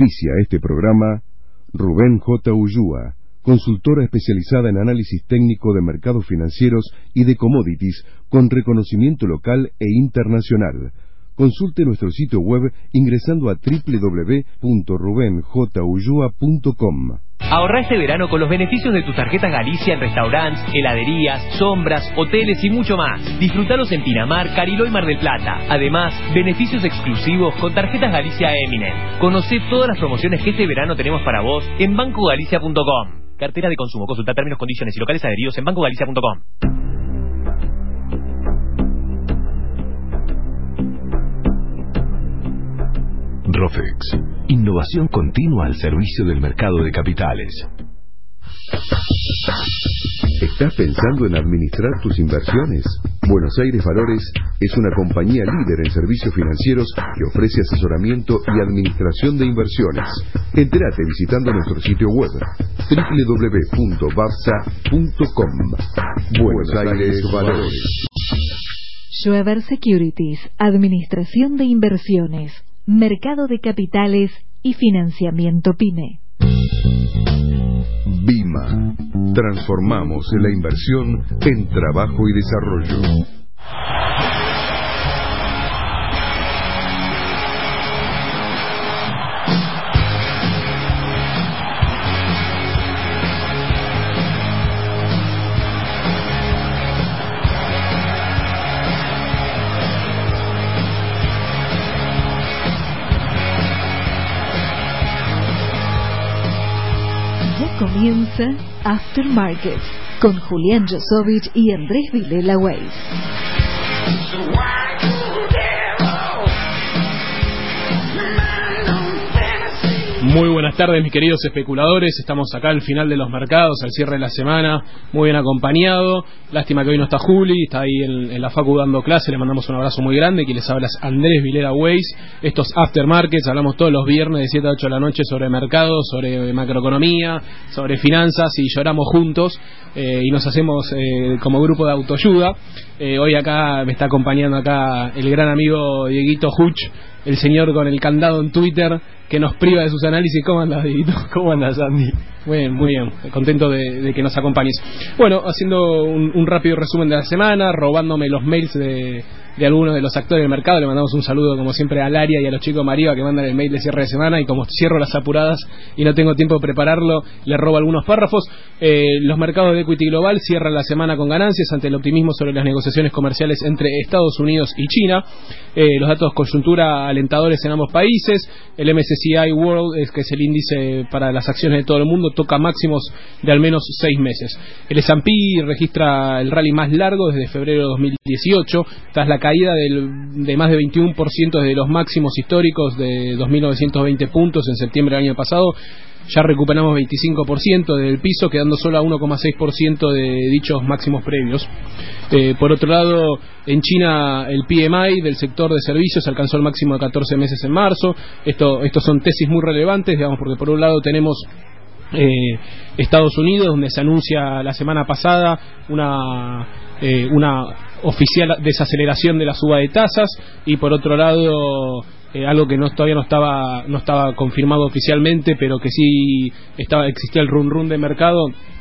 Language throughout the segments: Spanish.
Auspicia este programa Rubén J. Ulloa, consultora especializada en análisis técnico de mercados financieros y de commodities con reconocimiento local e internacional. Consulte nuestro sitio web ingresando a www.rubenjulloa.com. Ahorrá este verano con los beneficios de tus tarjetas Galicia en restaurantes, heladerías, sombras, hoteles y mucho más. Disfrutalos en Pinamar, Cariló y Mar del Plata. Además, beneficios exclusivos con tarjetas Galicia Eminent. Conocé todas las promociones que este verano tenemos para vos en bancogalicia.com. Cartera de consumo. Consulta términos, condiciones y locales adheridos en bancogalicia.com. Rofex, innovación continua al servicio del mercado de capitales. ¿Estás pensando en administrar tus inversiones? Buenos Aires Valores es una compañía líder en servicios financieros que ofrece asesoramiento y administración de inversiones. Entérate visitando nuestro sitio web www.babsa.com. Buenos Aires Valores. Schweber Securities, administración de inversiones, mercado de capitales y financiamiento PYME. BIMA. Transformamos la inversión en trabajo y desarrollo. Comienza Aftermarket con Julián Josovich y Andrés Vilela Weiss. Muy buenas tardes, mis queridos especuladores. Estamos acá al final de los mercados, al cierre de la semana, muy bien acompañado. Lástima que hoy no está Juli, está ahí en la facu dando clase. Le mandamos un abrazo muy grande. Quien les habla es Andrés Vilela Weiss. Estos Aftermarkets, hablamos todos los viernes de 7 a 8 de la noche sobre mercados, sobre macroeconomía, sobre finanzas, y lloramos juntos y nos hacemos como grupo de autoayuda. Hoy acá me está acompañando acá el gran amigo Dieguito Huch, el señor con el candado en Twitter, que nos priva de sus análisis. ¿Cómo andas, Dieguito? ¿Cómo andas, Andy? Muy bien, contento de que nos acompañes. Bueno, haciendo un rápido resumen de la semana, robándome los mails de algunos de los actores del mercado. Le mandamos un saludo como siempre al área y a los chicos Mariva que mandan el mail de cierre de semana, y como cierro las apuradas y no tengo tiempo de prepararlo, le robo algunos párrafos. Los mercados de equity global cierran la semana con ganancias ante el optimismo sobre las negociaciones comerciales entre Estados Unidos y China. Los datos coyuntura alentadores en ambos países. El MSCI World, que es el índice para las acciones de todo el mundo, toca máximos de al menos 6 meses. El S&P registra el rally más largo desde febrero de 2018, tras la caída de más de 21% desde los máximos históricos de 2.920 puntos en septiembre del año pasado. Ya recuperamos 25% del piso, quedando solo a 1,6% de dichos máximos previos. Por otro lado, en China el PMI del sector de servicios alcanzó el máximo de 14 meses en marzo. Estos son tesis muy relevantes, digamos, porque por un lado tenemos Estados Unidos, donde se anuncia la semana pasada una oficial desaceleración de la suba de tasas, y por otro lado algo que todavía no estaba confirmado oficialmente, pero que sí existía el run de mercado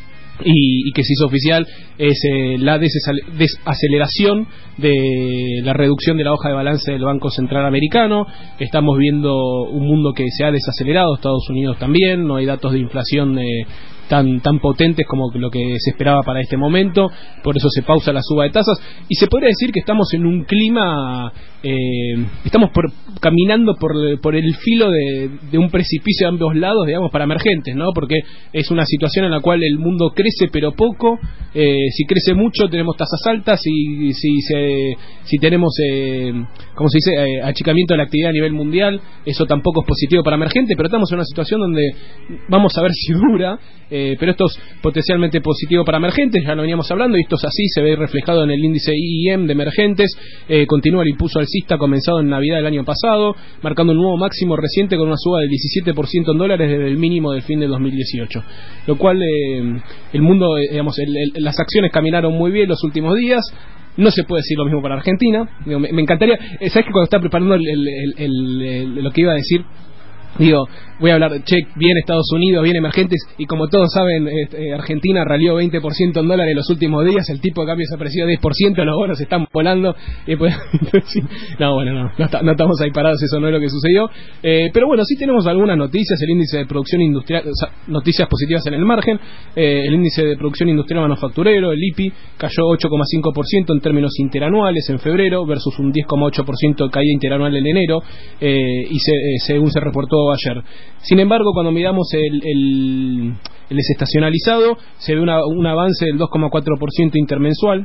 y que se hizo oficial, es la desaceleración de la reducción de la hoja de balance del Banco Central Americano. Estamos viendo un mundo que se ha desacelerado, Estados Unidos también, no hay datos de inflación tan potentes como lo que se esperaba para este momento, por eso se pausa la suba de tasas, y se podría decir que estamos en un clima, estamos caminando por el filo de un precipicio de ambos lados, digamos, para emergentes, ¿no? Porque es una situación en la cual el mundo crece pero poco. Si crece mucho tenemos tasas altas, y si tenemos ¿cómo se dice? Achicamiento de la actividad a nivel mundial, eso tampoco es positivo para emergentes, pero estamos en una situación donde vamos a ver si dura. Pero esto es potencialmente positivo para emergentes, ya lo veníamos hablando, y esto es así, se ve reflejado en el índice IEM de emergentes. Continúa el impulso alcista comenzado en Navidad del año pasado, marcando un nuevo máximo reciente con una suba del 17% en dólares desde el mínimo del fin de 2018, lo cual el mundo, digamos, las acciones caminaron muy bien los últimos días. No se puede decir lo mismo para Argentina. Me encantaría, ¿sabes que cuando estaba preparando lo que iba a decir, Digo, voy a hablar, viene Estados Unidos, viene emergentes, y como todos saben, Argentina ralió 20% en dólares en los últimos días, el tipo de cambio se apreció 10%, los bonos están volando, y pues, no estamos ahí parados, eso no es lo que sucedió, pero bueno, sí tenemos algunas noticias, el índice de producción industrial, o sea, noticias positivas en el margen, el índice de producción industrial manufacturero, el IPI, cayó 8,5% en términos interanuales en febrero, versus un 10,8% de caída interanual en enero, y según se reportó ayer. Sin embargo, cuando miramos el desestacionalizado, se ve un avance del 2,4% intermensual,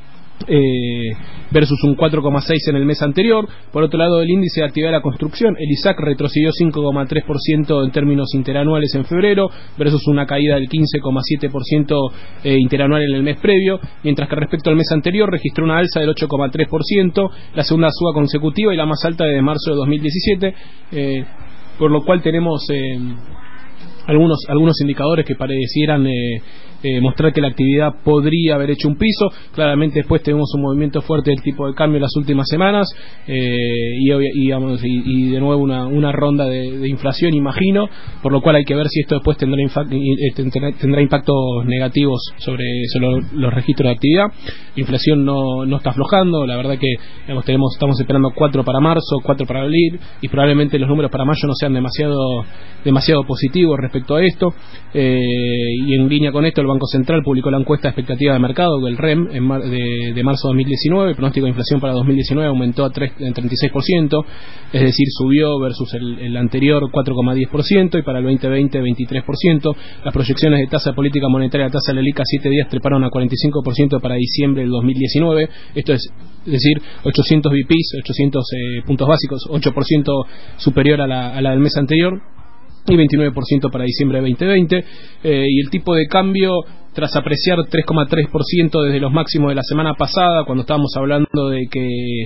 versus un 4,6% en el mes anterior. Por otro lado, el índice de actividad de la construcción, el ISAC, retrocedió 5,3% en términos interanuales en febrero, versus una caída del 15,7% interanual en el mes previo, mientras que respecto al mes anterior registró una alza del 8,3%, la segunda suba consecutiva y la más alta desde marzo de 2017, por lo cual tenemos algunos indicadores que parecieran mostrar que la actividad podría haber hecho un piso. Claramente después tenemos un movimiento fuerte del tipo de cambio en las últimas semanas, y de nuevo una ronda de inflación, imagino, por lo cual hay que ver si esto después tendrá impactos negativos sobre los registros de actividad. La inflación no está aflojando, la verdad que estamos esperando 4 para marzo, 4 para abril, y probablemente los números para mayo no sean demasiado positivos respecto a esto, y en línea con esto el Banco Central publicó la encuesta de expectativa de mercado, el REM, de marzo de 2019. El pronóstico de inflación para 2019 aumentó a 36%, es decir, subió versus el anterior 4,10%, y para el 2020 23%. Las proyecciones de tasa de política monetaria, la tasa de la LELIQ a 7 días treparon a 45% para diciembre del 2019, esto es decir, 800 BPs, 800 puntos básicos, 8% superior a la del mes anterior, y 29% para diciembre de 2020, y el tipo de cambio, tras apreciar 3,3% desde los máximos de la semana pasada, cuando estábamos hablando de que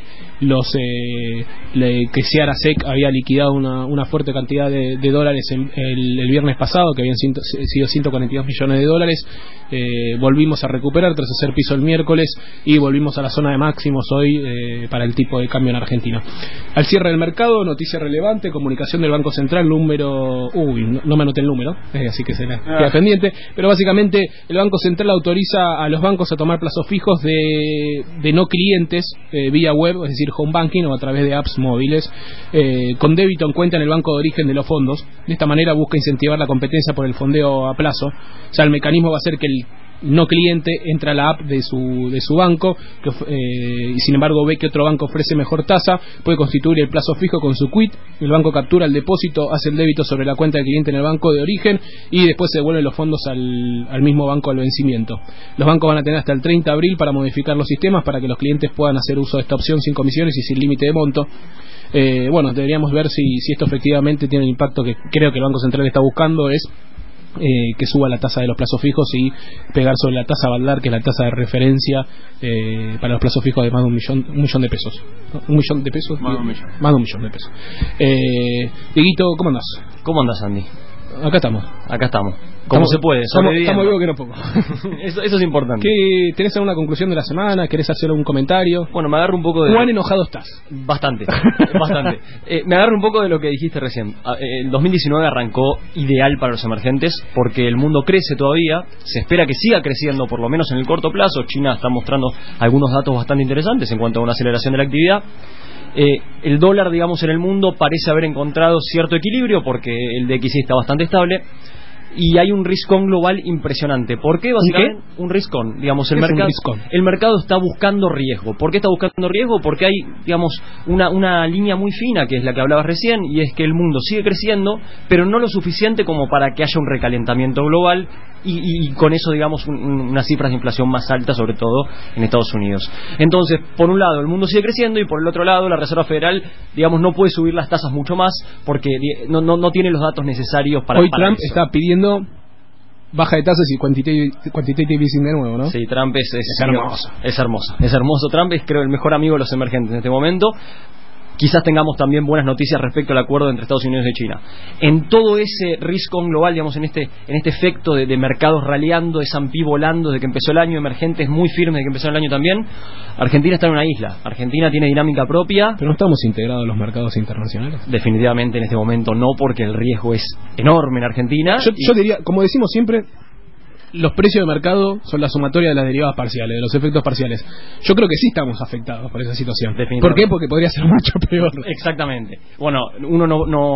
que Seara Sec había liquidado una fuerte cantidad de dólares el viernes pasado, que habían sido 142 millones de dólares, volvimos a recuperar tras hacer piso el miércoles, y volvimos a la zona de máximos hoy para el tipo de cambio en Argentina. Al cierre del mercado, noticia relevante, comunicación del Banco Central, número... no me anoté el número, así que se la queda pendiente, pero básicamente el Banco Central autoriza a los bancos a tomar plazos fijos de no clientes vía web, es decir, home banking o a través de apps móviles, con débito en cuenta en el banco de origen de los fondos. De esta manera busca incentivar la competencia por el fondeo a plazo. O sea, el mecanismo va a ser que el no cliente entra a la app de su banco, y sin embargo ve que otro banco ofrece mejor tasa, puede constituir el plazo fijo con su quit, el banco captura el depósito, hace el débito sobre la cuenta del cliente en el banco de origen, y después se devuelven los fondos al mismo banco al vencimiento. Los bancos van a tener hasta el 30 de abril para modificar los sistemas para que los clientes puedan hacer uso de esta opción sin comisiones y sin límite de monto. Bueno, deberíamos ver si esto efectivamente tiene el impacto que creo que el Banco Central está buscando, es que suba la tasa de los plazos fijos y pegar sobre la tasa Baldar, que es la tasa de referencia para los plazos fijos de más de un millón de pesos. ¿Un millón de pesos? Más de un millón de pesos. Dieguito, ¿cómo andás? ¿Cómo andás, Andy? Acá estamos. ¿Cómo se puede? Estamos vivos que no poco. Eso es importante. ¿Tenés alguna conclusión de la semana? ¿Querés hacer algún comentario? Bueno, me agarro un poco de... ¿Cuán enojado estás? Bastante. Me agarro un poco de lo que dijiste recién. El 2019 arrancó ideal para los emergentes porque el mundo crece todavía, se espera que siga creciendo por lo menos en el corto plazo. China está mostrando algunos datos bastante interesantes en cuanto a una aceleración de la actividad. El dólar, digamos, en el mundo parece haber encontrado cierto equilibrio porque el DXY está bastante estable y hay un risk-on global impresionante. ¿Por qué? Básicamente, un risk-on, digamos, el mercado está buscando riesgo. ¿Por qué está buscando riesgo? Porque hay, digamos, una línea muy fina, que es la que hablabas recién, y es que el mundo sigue creciendo, pero no lo suficiente como para que haya un recalentamiento global y con eso, digamos, unas cifras de inflación más altas, sobre todo en Estados Unidos. Entonces, por un lado, el mundo sigue creciendo y por el otro lado, la Reserva Federal, digamos, no puede subir las tasas mucho más porque no tiene los datos necesarios para... Hoy Trump está pidiendo baja de tasas y quantitative easing de nuevo, ¿no? Sí, Trump es hermoso. Es hermoso. Trump es, creo, el mejor amigo de los emergentes en este momento. quizás tengamos también buenas noticias respecto al acuerdo entre Estados Unidos y China. En todo ese risk-on global, digamos, en este efecto de mercados raleando, de S&P volando desde que empezó el año, emergentes muy firmes desde que empezó el año también, Argentina está en una isla. Argentina tiene dinámica propia. ¿Pero no estamos integrados en los mercados internacionales? Definitivamente en este momento no, porque el riesgo es enorme en Argentina. Yo diría, como decimos siempre, los precios de mercado son la sumatoria de las derivadas parciales, de los efectos parciales. Yo creo que sí estamos afectados por esa situación. ¿Por qué? Porque podría ser mucho peor. Exactamente. Bueno, uno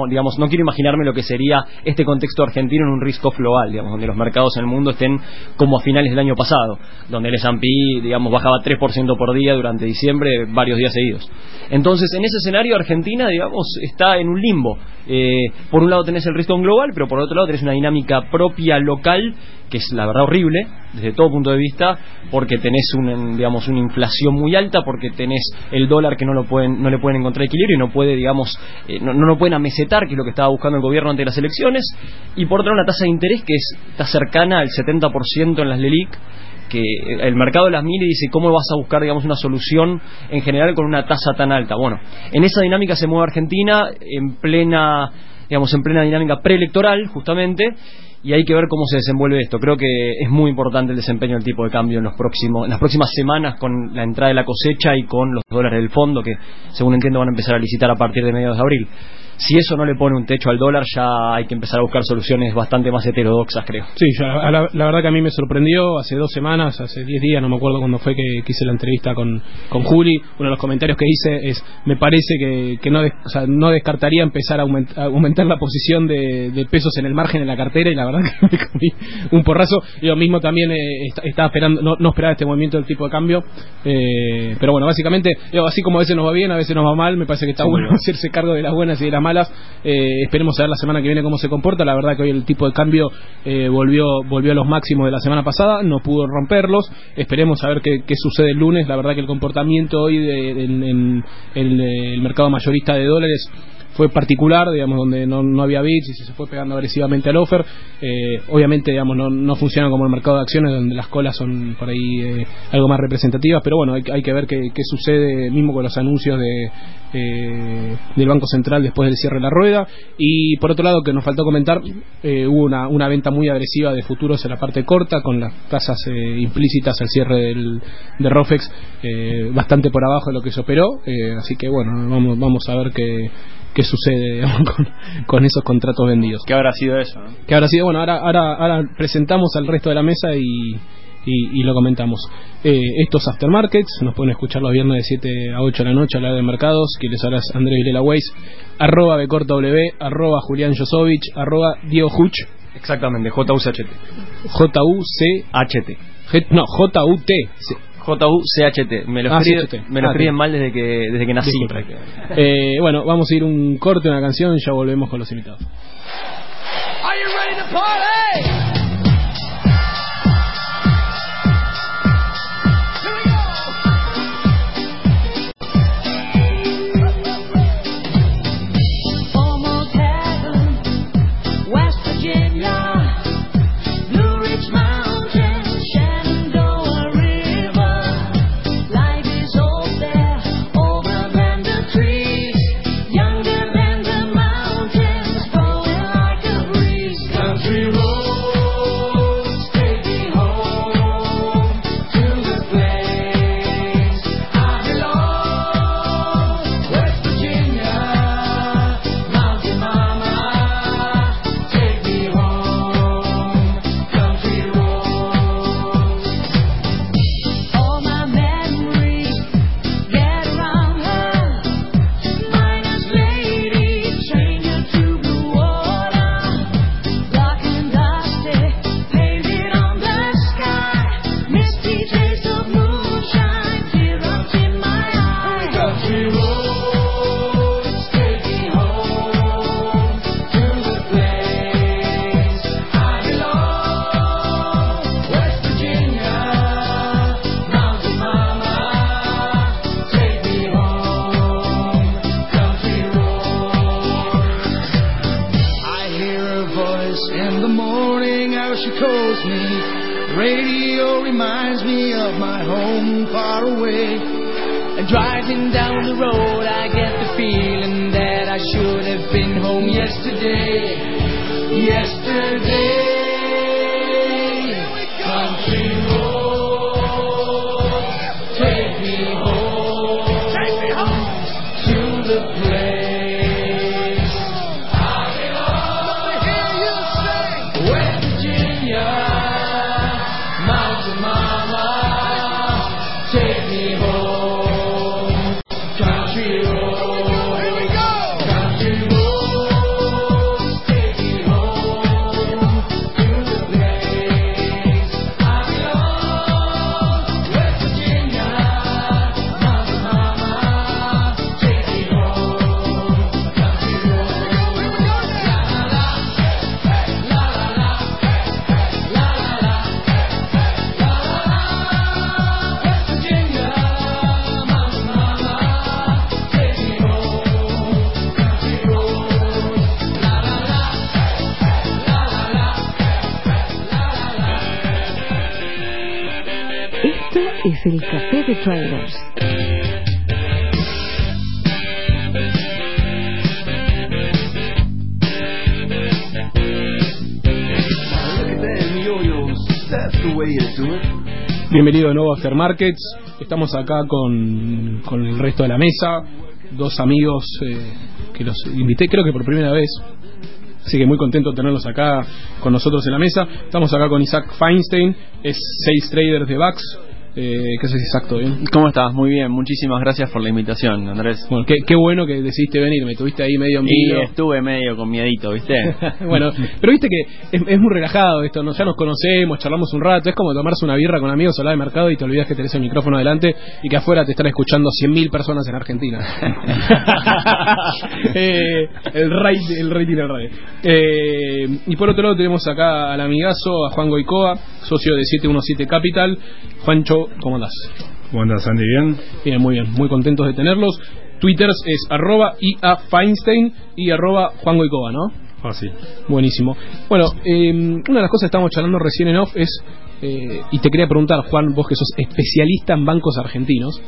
no quiero imaginarme lo que sería este contexto argentino en un risk-off global, digamos, donde los mercados en el mundo estén como a finales del año pasado, donde el S&P, digamos, bajaba 3% por día durante diciembre, varios días seguidos. Entonces, en ese escenario, Argentina, digamos, está en un limbo. Por un lado tenés el risk-on global, pero por otro lado tenés una dinámica propia local que es la verdad horrible desde todo punto de vista, porque tenés una inflación muy alta, porque tenés el dólar que no le pueden encontrar equilibrio y no puede, digamos, no lo pueden amesetar, que es lo que estaba buscando el gobierno ante las elecciones, y por otro lado una tasa de interés que está cercana al 70% en las LELIQ, que el mercado las mira y dice, ¿cómo vas a buscar, digamos, una solución en general con una tasa tan alta? Bueno, en esa dinámica se mueve Argentina en plena dinámica preelectoral, justamente, y hay que ver cómo se desenvuelve esto. Creo que es muy importante el desempeño del tipo de cambio en las próximas semanas, con la entrada de la cosecha y con los dólares del fondo, que según entiendo van a empezar a licitar a partir de mediados de abril. Si eso no le pone un techo al dólar, ya hay que empezar a buscar soluciones bastante más heterodoxas, creo. Sí, la verdad que a mí me sorprendió hace 2 semanas, hace 10 días, no me acuerdo cuándo fue que hice la entrevista con Juli. Uno de los comentarios que hice es, me parece que no descartaría empezar a aumentar la posición de pesos en el margen en la cartera, y la verdad que me comí un porrazo. Yo mismo también estaba esperando, no esperaba este movimiento del tipo de cambio, pero bueno, básicamente, así como a veces nos va bien, a veces nos va mal, me parece que está bueno hacerse cargo de las buenas y de las malas. Esperemos a ver la semana que viene cómo se comporta. La verdad que hoy el tipo de cambio volvió a los máximos de la semana pasada, no pudo romperlos. Esperemos a ver qué sucede el lunes. La verdad que el comportamiento hoy en el mercado mayorista de dólares fue particular, digamos, donde no había bits y se fue pegando agresivamente al offer. Obviamente, digamos, no funciona como el mercado de acciones, donde las colas son por ahí algo más representativas, pero bueno, hay que ver qué sucede mismo con los anuncios del Banco Central después del cierre de la rueda. Y por otro lado, que nos faltó comentar, hubo una venta muy agresiva de futuros en la parte corta, con las tasas implícitas al cierre de ROFEX bastante por abajo de lo que se operó, así que bueno, vamos a ver qué sucede, digamos, con esos contratos vendidos. ¿Qué habrá sido eso, no? ¿Qué habrá sido? Bueno, ahora presentamos al resto de la mesa y lo comentamos. Estos Aftermarkets nos pueden escuchar los viernes de 7 a 8 de la noche, hablar de mercados. Que les habla es Andrés Vilela Weiss, @BcortW, @Julián Josovich, @Diego Huch. Exactamente, JUCHT. JUCHT. No, JUT. JUCHT. Me lo escriben mal desde que nací. Bueno, vamos a ir un corte, una canción, y ya volvemos con los invitados. Are you ready to party? And driving down the road, I get the feeling that I should have been home yesterday. Yesterday. Country road, take me home. Take me home to the place I belong. To hear you sing West Virginia, Mountain Mama, take me home. Country road, here we go. Country road, take me home to the place I belong. West Virginia, Mountain Mama, take me home. Country road, here we go. La la la, la la la, la la la, la la. West Virginia, Mountain Mama, take me home. Country road, la la la, la la la, la la. Esto es el Café de Traders. Bienvenido de nuevo a Aftermarkets. Estamos acá con el resto de la mesa. Dos amigos que los invité, creo que por primera vez. Así que muy contento de tenerlos acá con nosotros en la mesa. Estamos acá con Isaac Feinstein, es Sales Trader de VAX. ¿Qué haces, Isaac? ¿Todo bien? ¿Cómo estás? Muy bien, muchísimas gracias por la invitación, Andrés. Bueno, qué bueno que decidiste venir. Me tuviste ahí medio en vilo. Y estuve medio con miedito, ¿viste? Bueno, pero viste que es muy relajado esto, ¿no? Ya nos conocemos, charlamos un rato. Es como tomarse una birra con amigos, hablar de mercado y te olvidas que tenés el micrófono delante y que afuera te están escuchando 100.000 personas en Argentina. El rating del radio. Y por otro lado tenemos acá al amigazo, a Juan Goicoa, socio de 717 Capital. Juancho, ¿cómo andás? ¿Cómo andás, Andy? ¿Bien? Bien, muy bien, muy contentos de tenerlos. Twitter es @IAFeinstein y @Juan Goicoa, ¿no? Fácil. Buenísimo. Bueno, una de las cosas que estábamos charlando recién en off es, y te quería preguntar, Juan, vos que sos especialista en bancos argentinos,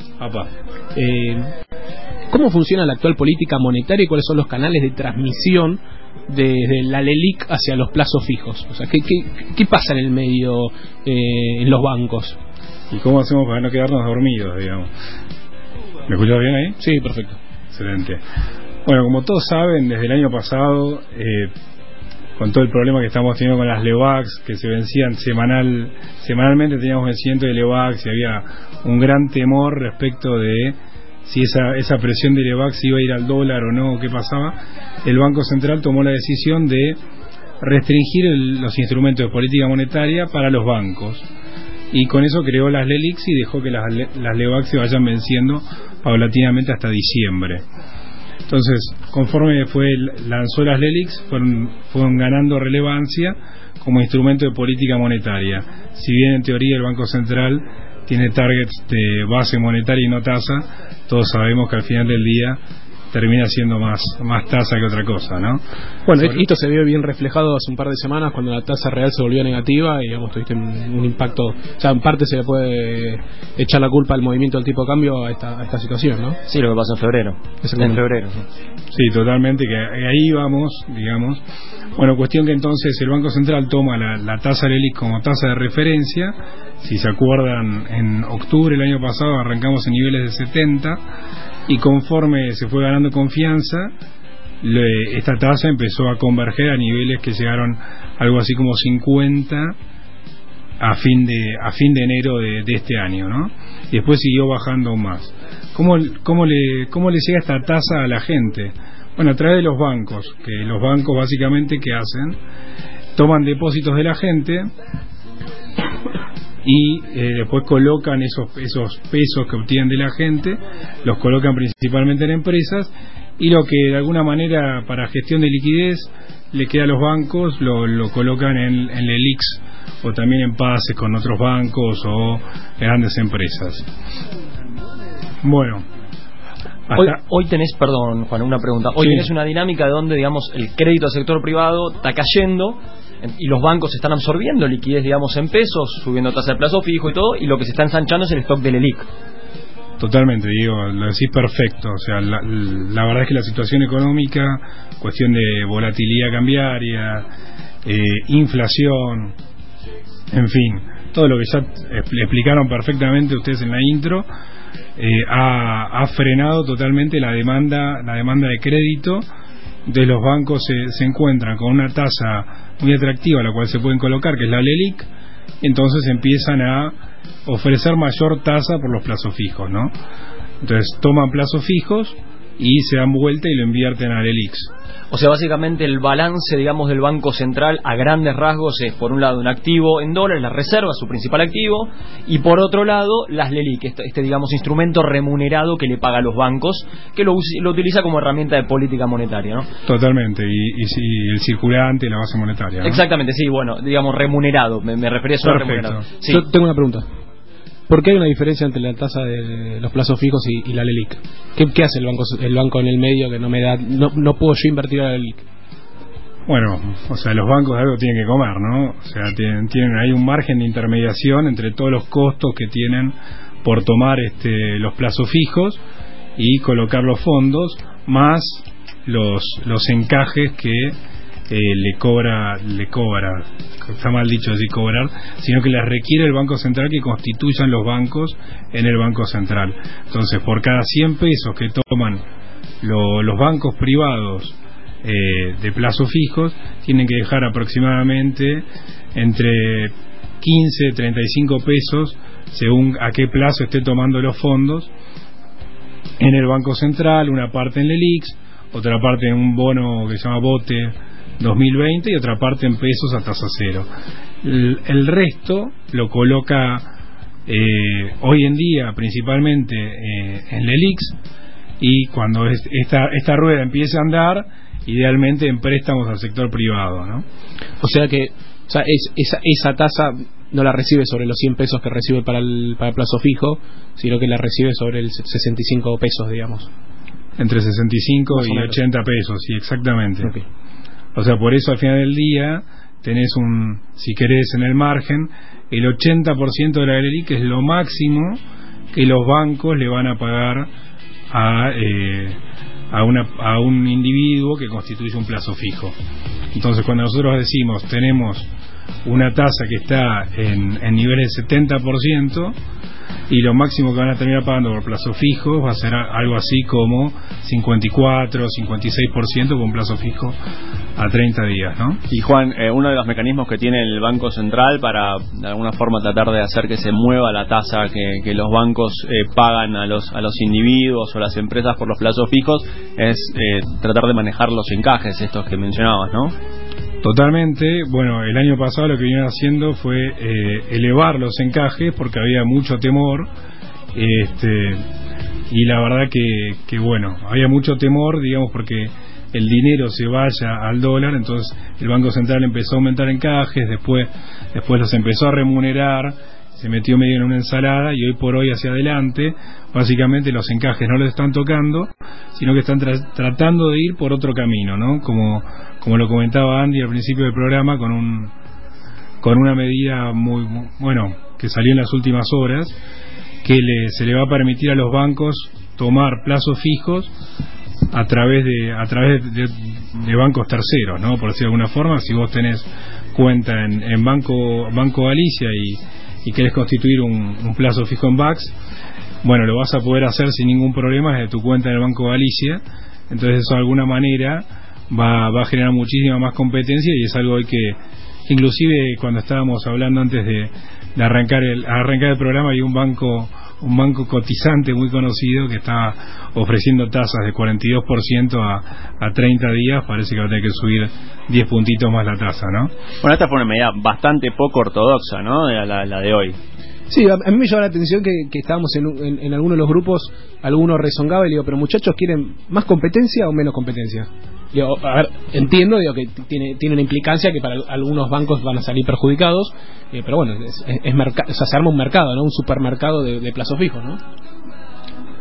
¿cómo funciona la actual política monetaria y cuáles son los canales de transmisión desde la LELIQ hacia los plazos fijos? O sea, ¿qué pasa en el medio en los bancos? ¿Y cómo hacemos para no quedarnos dormidos, digamos? ¿Me escuchas bien ahí? Sí, perfecto. Excelente. Bueno, como todos saben, desde el año pasado, con todo el problema que estamos teniendo con las LEVAX, que se vencían semanalmente teníamos vencimiento de LEVAX y había un gran temor respecto de si esa presión de LEVAX iba a ir al dólar o no, qué pasaba. El Banco Central tomó la decisión de restringir los instrumentos de política monetaria para los bancos. Y con eso creó las LELIQs y dejó que las LEVAX se vayan venciendo paulatinamente hasta diciembre. Entonces, conforme lanzó las LELIQs, fueron ganando relevancia como instrumento de política monetaria. Si bien en teoría el Banco Central tiene targets de base monetaria y no tasa, todos sabemos que al final del día termina siendo más tasa que otra cosa, ¿no? Bueno, esto se vio bien reflejado hace un par de semanas cuando la tasa real se volvió negativa y, digamos, tuviste un impacto. O sea, en parte se le puede echar la culpa al movimiento del tipo de cambio a esta situación, ¿no? Sí, lo que pasó en febrero. En febrero, sí. Sí, totalmente, que ahí vamos, digamos. Bueno, cuestión que entonces el Banco Central toma la tasa LELIQ como tasa de referencia. Si se acuerdan, en octubre del año pasado arrancamos en niveles de 70 y conforme se fue ganando confianza, esta tasa empezó a converger a niveles que llegaron algo así como 50 a fin de enero de este año, ¿no? Y después siguió bajando aún más. ¿Cómo le llega esta tasa a la gente? Bueno, a través de los bancos, que los bancos básicamente, ¿qué hacen? Toman depósitos de la gente y después colocan esos pesos que obtienen de la gente, los colocan principalmente en empresas, y lo que de alguna manera para gestión de liquidez le queda a los bancos lo colocan en LELIQs o también en pases con otros bancos o grandes empresas. Bueno, hoy tenés, perdón Juan, una pregunta. Hoy tenés una dinámica de donde, digamos, el crédito al sector privado está cayendo y los bancos están absorbiendo liquidez, digamos, en pesos, subiendo tasa de plazo fijo y todo, y lo que se está ensanchando es el stock del LELIQ. Totalmente, Diego, lo decís perfecto. O sea, la verdad es que la situación económica, cuestión de volatilidad cambiaria, inflación, en fin, todo lo que ya explicaron perfectamente ustedes en la intro, ha frenado totalmente la demanda de crédito. De los bancos se encuentran con una tasa muy atractiva, la cual se pueden colocar, que es la LELIQ, entonces empiezan a ofrecer mayor tasa por los plazos fijos, ¿no? Entonces toman plazos fijos y se dan vuelta y lo invierten a LELIQs. O sea, básicamente el balance, digamos, del Banco Central a grandes rasgos es, por un lado, un activo en dólares, la reserva, su principal activo, y por otro lado, las LELIQ, digamos, instrumento remunerado que le paga a los bancos, que lo utiliza como herramienta de política monetaria, ¿no? Totalmente, y el circulante, la base monetaria, ¿no? Exactamente, sí, bueno, digamos, remunerado, me refería a eso. Remunerado. Sí. Yo tengo una pregunta. ¿Por qué hay una diferencia entre la tasa de los plazos fijos y la LELIQ? ¿Qué hace el banco en el medio que no puedo yo invertir a la LELIQ? Bueno, o sea, los bancos algo tienen que comer, ¿no? O sea, tienen ahí un margen de intermediación entre todos los costos que tienen por tomar los plazos fijos y colocar los fondos, más los encajes que le cobra, está mal dicho decir cobrar, sino que les requiere el Banco Central que constituyan los bancos en el Banco Central. Entonces, por cada 100 pesos que toman los bancos privados de plazos fijos, tienen que dejar aproximadamente entre 15 y 35 pesos, según a qué plazo esté tomando los fondos, en el Banco Central, una parte en LELIQs, otra parte en un bono que se llama BOTE 2020 y otra parte en pesos a tasa cero. El resto lo coloca hoy en día principalmente en LELIQs, y cuando esta rueda empiece a andar, idealmente en préstamos al sector privado, ¿no? O sea que esa tasa no la recibe sobre los 100 pesos que recibe para el plazo fijo, sino que la recibe sobre el 65 pesos, digamos. Entre 65 y 80 pesos, sí, exactamente. Okay. O sea, por eso al final del día tenés si querés en el margen, el 80% de la LELIQ, que es lo máximo que los bancos le van a pagar a un individuo que constituye un plazo fijo. Entonces, cuando nosotros decimos tenemos una tasa que está en niveles de 70%, y lo máximo que van a terminar pagando por plazo fijo va a ser algo así como 54, 56% por un plazo fijo a 30 días, ¿no? Y Juan, uno de los mecanismos que tiene el Banco Central para de alguna forma tratar de hacer que se mueva la tasa que los bancos pagan a los individuos o las empresas por los plazos fijos es tratar de manejar los encajes estos que mencionabas, ¿no? Totalmente. Bueno, el año pasado lo que vinieron haciendo fue elevar los encajes porque había mucho temor, y la verdad que bueno, había mucho temor, digamos, porque el dinero se vaya al dólar. Entonces el Banco Central empezó a aumentar encajes, después los empezó a remunerar, se metió medio en una ensalada, y hoy por hoy hacia adelante básicamente los encajes no los están tocando, sino que están tratando de ir por otro camino, ¿no? Como lo comentaba Andy al principio del programa, con una medida muy bueno que salió en las últimas horas, que se le va a permitir a los bancos tomar plazos fijos a través de bancos terceros, ¿no? Por decirlo de alguna forma, si vos tenés cuenta en Banco Galicia y querés constituir un plazo fijo en BACS, bueno, lo vas a poder hacer sin ningún problema desde tu cuenta en el Banco Galicia. Entonces eso de alguna manera va a generar muchísima más competencia, y es algo que inclusive cuando estábamos hablando antes de arrancar el programa, hay un banco cotizante muy conocido que está ofreciendo tasas de 42% a 30 días. Parece que va a tener que subir 10 puntitos más la tasa, ¿no? Bueno, esta fue una medida bastante poco ortodoxa, ¿no? La de hoy. Sí, a mí me llama la atención que estábamos en algunos de los grupos, algunos rezongaba y le digo, pero muchachos, ¿quieren más competencia o menos competencia? Digo, a ver, entiendo que tiene una implicancia que para algunos bancos van a salir perjudicados, pero bueno, o sea, se arma un mercado, ¿no? Un supermercado de plazo fijo, ¿no?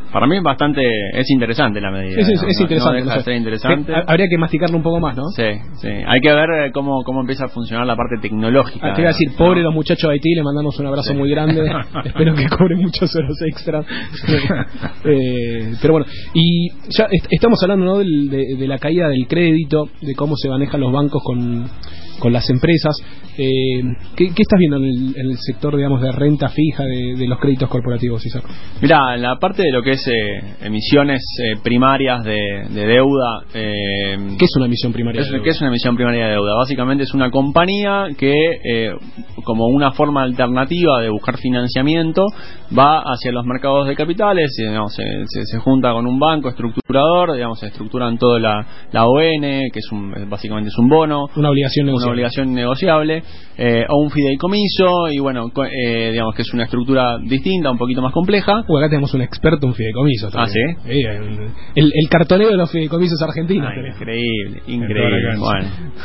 Para mí es interesante la medida. Es interesante. No deja de ser interesante. Habría que masticarlo un poco más, ¿no? Sí. Hay que ver cómo empieza a funcionar la parte tecnológica. Te iba a decir, pobre los muchachos de Haití, le mandamos un abrazo muy grande. Espero que cobren muchos euros extra. Pero bueno, y ya estamos hablando, ¿no?, de la caída del crédito, de cómo se manejan los bancos con las empresas. ¿Qué estás viendo en el sector, digamos, de renta fija de los créditos corporativos, Isaac? Mira, en la parte de lo que es emisiones primarias de deuda. ¿Qué es una emisión primaria de deuda? ¿Qué es una emisión primaria de deuda? Básicamente es una compañía que, como una forma alternativa de buscar financiamiento, va hacia los mercados de capitales, digamos, se junta con un banco estructurador, digamos, se estructuran toda la ON, que básicamente es un bono, una obligación negociable, o un fideicomiso, y bueno, digamos que es una estructura distinta, un poquito más compleja. Acá tenemos un experto en fideicomisos también. ¿Ah, sí? El cartonero de los fideicomisos argentinos. Increíble. Bueno.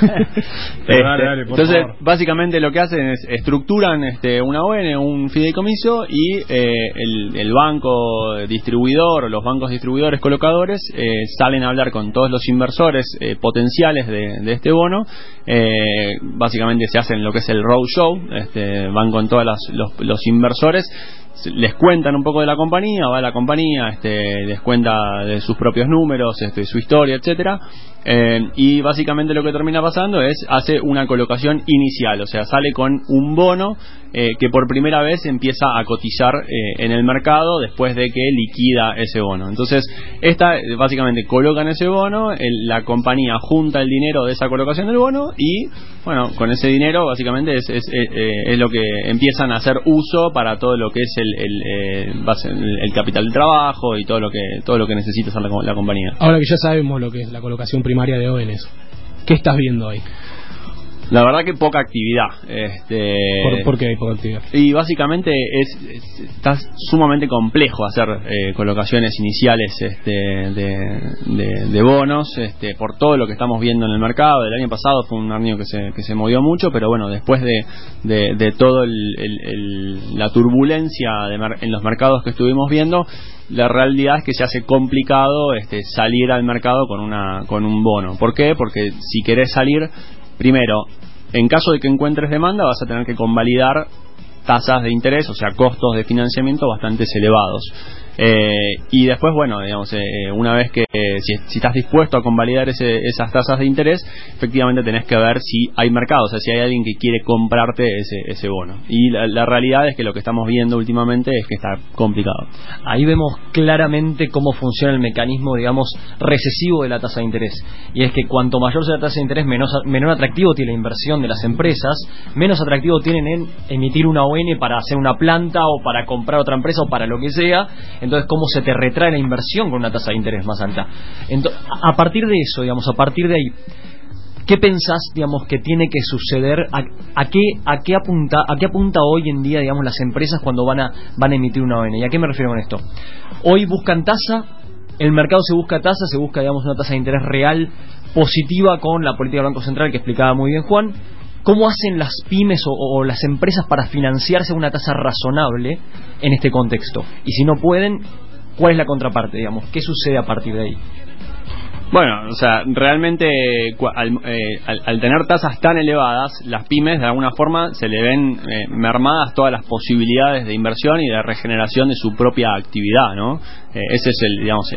Dale, entonces, favor. Básicamente lo que hacen es estructuran una ON, un fideicomiso, y el banco distribuidor o los bancos distribuidores colocadores salen a hablar con todos los inversores potenciales de este bono. Básicamente se hacen lo que es el roadshow, van con todos los inversores, les cuentan un poco de la compañía, va a la compañía, les cuenta de sus propios números, su historia, etcétera, y básicamente lo que termina pasando hace una colocación inicial, o sea, sale con un bono que por primera vez empieza a cotizar en el mercado después de que liquida ese bono. Entonces, básicamente colocan ese bono, la compañía junta el dinero de esa colocación del bono y, bueno, con ese dinero básicamente es lo que empiezan a hacer uso para todo lo que es el capital de trabajo y todo lo que necesita hacer la compañía. Ahora que ya sabemos lo que es la colocación primaria de ONs, ¿qué estás viendo ahí? La verdad que poca actividad. ¿Por qué hay poca actividad? Y básicamente está sumamente complejo hacer colocaciones iniciales de bonos, por todo lo que estamos viendo en el mercado. El año pasado fue un año que se movió mucho, pero bueno, después de todo la turbulencia en los mercados que estuvimos viendo, la realidad es que se hace complicado salir al mercado con un bono. ¿Por qué? Porque si querés salir, primero, en caso de que encuentres demanda, vas a tener que convalidar tasas de interés, o sea, costos de financiamiento bastante elevados. Y después, bueno, digamos, una vez que si estás dispuesto a convalidar esas tasas de interés, efectivamente tenés que ver si hay mercado, o sea, si hay alguien que quiere comprarte ese bono. Y la realidad es que lo que estamos viendo últimamente es que está complicado. Ahí vemos claramente cómo funciona el mecanismo, digamos, recesivo de la tasa de interés. Y es que cuanto mayor sea la tasa de interés, menor atractivo tiene la inversión de las empresas, menos atractivo tienen en emitir una ON para hacer una planta o para comprar otra empresa o para lo que sea. Entonces, ¿cómo se te retrae la inversión con una tasa de interés más alta? Entonces, a partir de eso, digamos, a partir de ahí, ¿qué pensás, digamos, que tiene que suceder? ¿A qué apunta hoy en día, digamos, las empresas cuando van a emitir una ON? ¿Y a qué me refiero con esto? Hoy buscan tasa, el mercado se busca, digamos, una tasa de interés real positiva con la política del Banco Central que explicaba muy bien Juan. ¿Cómo hacen las pymes o las empresas para financiarse a una tasa razonable en este contexto? Y si no pueden, ¿cuál es la contraparte, digamos? ¿Qué sucede a partir de ahí? Bueno, o sea, realmente al tener tasas tan elevadas, las pymes de alguna forma se le ven mermadas todas las posibilidades de inversión y de regeneración de su propia actividad, ¿no? Ese es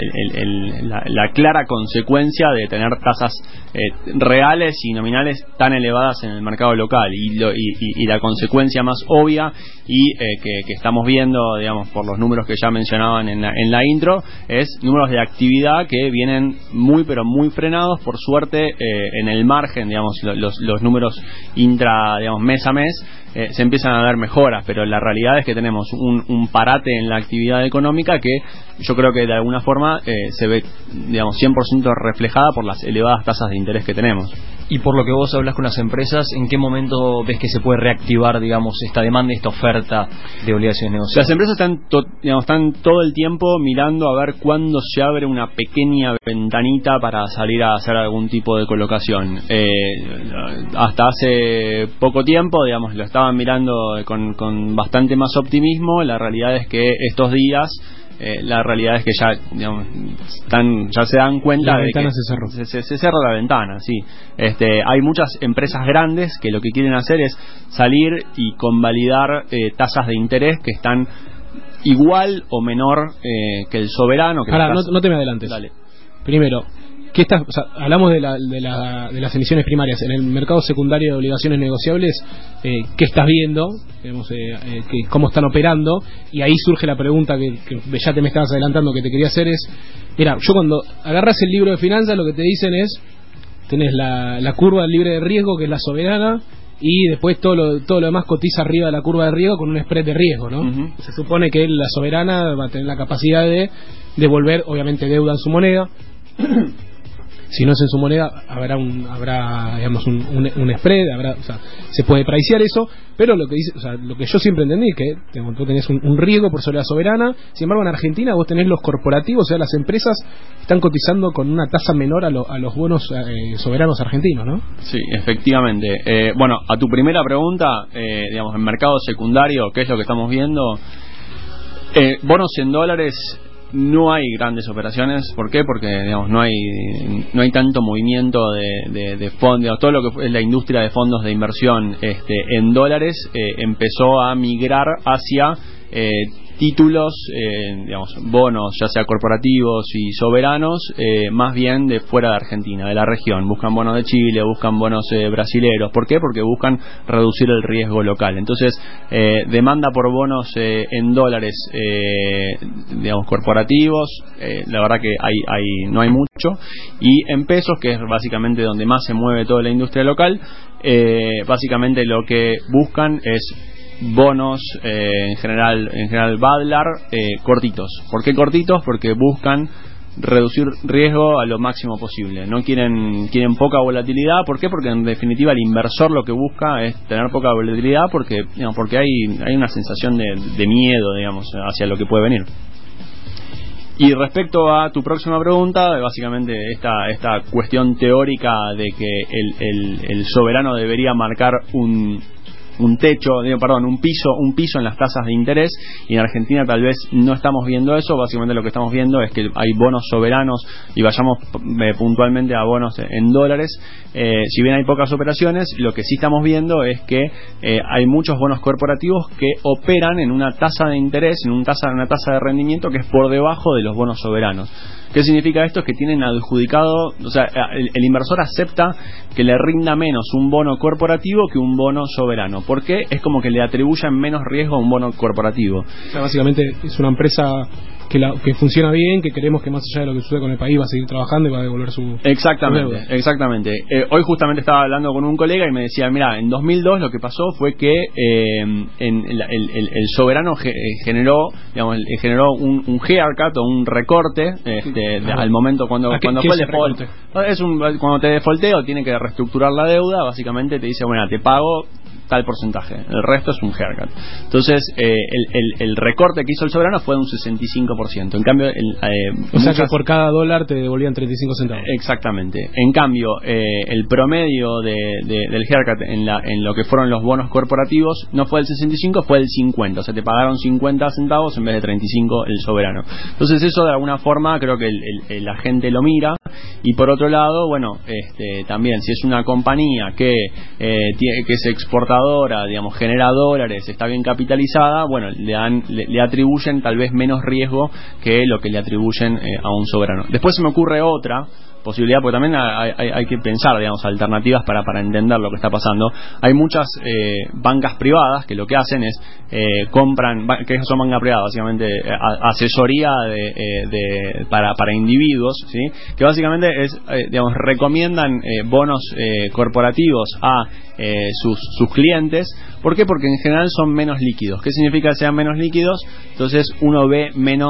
la clara consecuencia de tener tasas reales y nominales tan elevadas en el mercado local, y la consecuencia más obvia que estamos viendo, digamos, por los números que ya mencionaban en la intro, es números de actividad que vienen muy pero muy frenados. Por suerte, en el margen, digamos, los números digamos, mes a mes, se empiezan a ver mejoras, pero la realidad es que tenemos un parate en la actividad económica que yo creo que de alguna forma se ve, digamos, 100% reflejada por las elevadas tasas de interés que tenemos. Y por lo que vos hablas con las empresas, ¿en qué momento ves que se puede reactivar, digamos, esta demanda y esta oferta de obligaciones negociadas? Las empresas están todo el tiempo mirando a ver cuándo se abre una pequeña ventanita para salir a hacer algún tipo de colocación. Hasta hace poco tiempo, digamos, lo estaban mirando con bastante más optimismo. La realidad es que estos días la realidad es que ya, digamos, ya se dan cuenta La de ventana que se cerró. se cerró la ventana, sí. Hay muchas empresas grandes que lo que quieren hacer es salir y convalidar tasas de interés que están igual o menor que el soberano. Ahora, no te me adelantes. Dale. Primero, hablamos de las emisiones primarias. En el mercado secundario de obligaciones negociables, ¿qué estás viendo? Digamos, ¿cómo están operando? Y ahí surge la pregunta que ya te me estabas adelantando, que te quería hacer es, mira, yo cuando agarras el libro de finanzas, lo que te dicen es, tenés la curva libre de riesgo, que es la soberana, y después todo lo demás cotiza arriba de la curva de riesgo con un spread de riesgo, ¿no? Uh-huh. Se supone que la soberana va a tener la capacidad de devolver, obviamente, deuda en su moneda. Si no es en su moneda, habrá digamos un spread, se puede pricear eso, pero lo que yo siempre entendí es que vos tenés un riesgo por sobre la soberana. Sin embargo, en Argentina vos tenés los corporativos, o sea, las empresas están cotizando con una tasa menor a los bonos soberanos argentinos, ¿no? Sí, efectivamente. Bueno, a tu primera pregunta, digamos, en mercado secundario, ¿qué es lo que estamos viendo? Bonos en dólares. No hay grandes operaciones. ¿Por qué? Porque, digamos, no hay tanto movimiento de fondos. Todo lo que es la industria de fondos de inversión en dólares empezó a migrar hacia títulos, digamos, bonos, ya sea corporativos y soberanos, más bien de fuera de Argentina, de la región. Buscan bonos de Chile, buscan bonos brasileros. ¿Por qué? Porque buscan reducir el riesgo local. Entonces, demanda por bonos en dólares, digamos, corporativos, la verdad que no hay mucho. Y en pesos, que es básicamente donde más se mueve toda la industria local, básicamente lo que buscan es bonos en general Badlar, cortitos. ¿Por qué cortitos? Porque buscan reducir riesgo a lo máximo posible. No quieren poca volatilidad. ¿Por qué? Porque en definitiva el inversor lo que busca es tener poca volatilidad, porque hay una sensación de miedo, digamos, hacia lo que puede venir. Y respecto a tu próxima pregunta, básicamente esta cuestión teórica de que el soberano debería marcar un piso en las tasas de interés, y en Argentina tal vez no estamos viendo eso. Básicamente lo que estamos viendo es que hay bonos soberanos, y vayamos puntualmente a bonos en dólares. Si bien hay pocas operaciones, lo que sí estamos viendo es que hay muchos bonos corporativos que operan en una tasa de interés, en una tasa de rendimiento que es por debajo de los bonos soberanos. ¿Qué significa esto? Es que tienen adjudicado, o sea, el inversor acepta que le rinda menos un bono corporativo que un bono soberano. ¿Por qué? Es como que le atribuyen menos riesgo a un bono corporativo. O sea, básicamente es una empresa que funciona bien, que queremos que más allá de lo que sucede con el país va a seguir trabajando y va a devolver su Exactamente. Hoy justamente estaba hablando con un colega y me decía, mira, en 2002 lo que pasó fue que el soberano generó un haircut o un recorte al momento cuando fue el default. Cuando te defaulteo, tiene que reestructurar la deuda. Básicamente te dice, bueno, te pago tal porcentaje, el resto es un haircut. Entonces el recorte que hizo el soberano fue de un 65%. En cambio, o sea que por cada dólar te devolvían 35 centavos. Exactamente. En cambio, el promedio del haircut en lo que fueron los bonos corporativos no fue el 65, fue el 50. O sea, te pagaron 50 centavos en vez de 35 el soberano. Entonces eso de alguna forma creo que la gente lo mira. Y por otro lado, bueno, también si es una compañía que es exportadora, digamos, genera dólares, está bien capitalizada, bueno, le atribuyen tal vez menos riesgo que lo que le atribuyen a un soberano. Después se me ocurre otra posibilidad, porque también hay que pensar, digamos, alternativas para entender lo que está pasando. Hay muchas bancas privadas que lo que hacen es compran, que son bancas privadas, básicamente asesoría para individuos, ¿sí? Que básicamente es, digamos, recomiendan bonos corporativos a sus clientes. ¿Por qué? Porque en general son menos líquidos. ¿Qué significa que sean menos líquidos? Entonces uno ve menos